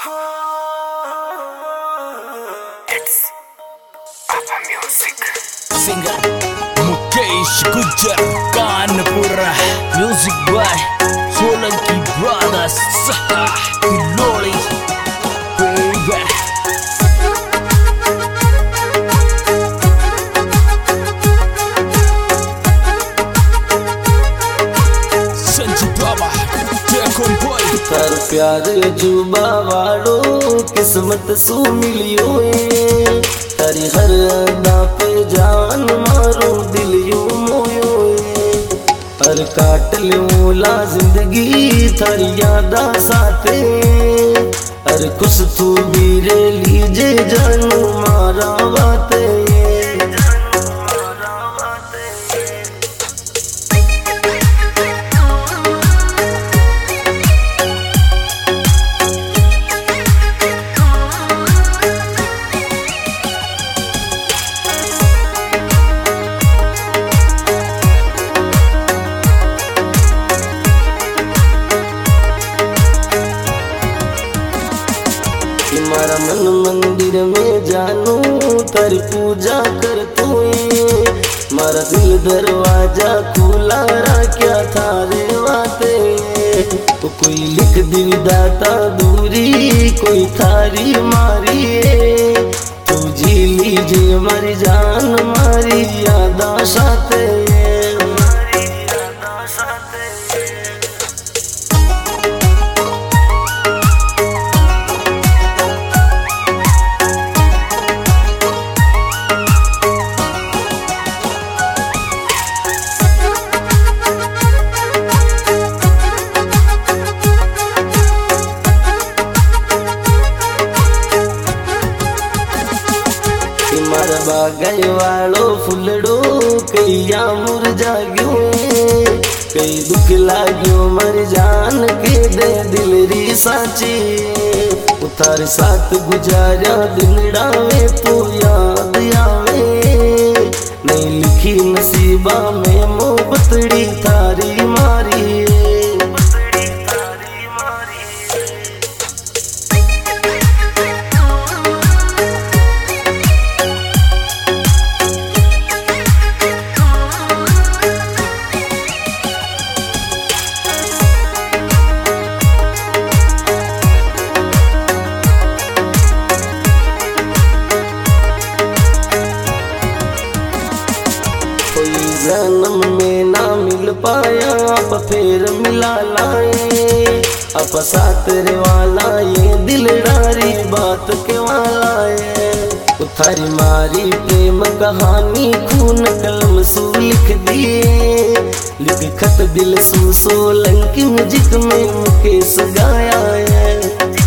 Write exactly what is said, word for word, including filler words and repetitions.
Singer Mukesh Gujar Kanpura. Music by Solanki Brothers. Loli baby. Sanju Baba Tekon Boy. तार प्यार जुबा वालो किस्मत सू मिलियो ए तारी हर अदा पे जान मारो दिल यू मोयो ए हर काट लूला जिंदगी थारी यादा साथे हर कुछ तू भी रे लीजे जानू मारा बाते मारा मन मंदिर में जानू तारी पूजा कर तू मारा दिल दरवाजा खुला क्या थारे वाते तो कोई लिख दी दाता दूरी कोई थारी मारी तू जी लीजिए मर जान मारी यादा साथे मारा बागल वालो फुलड़ो कैया मुरझा गयो कई दुख लाग्यो मर जान के दे दिल री साची उतार साथ गुजारा दिनड़ा में तू याद आवे नहीं लिखी नसीबा में मोहब्बतड़ी थारी मारी जन्म में ना मिल पाया अब फिर मिला लाए अब साथ रे वाला ये दिल डारी बात के वाला है उथारी मारी प्रेम कहानी खून कलम सू लिख दिए लिख खत दिल सू सोलंकी म्यूजिक में मुकेश गाया है।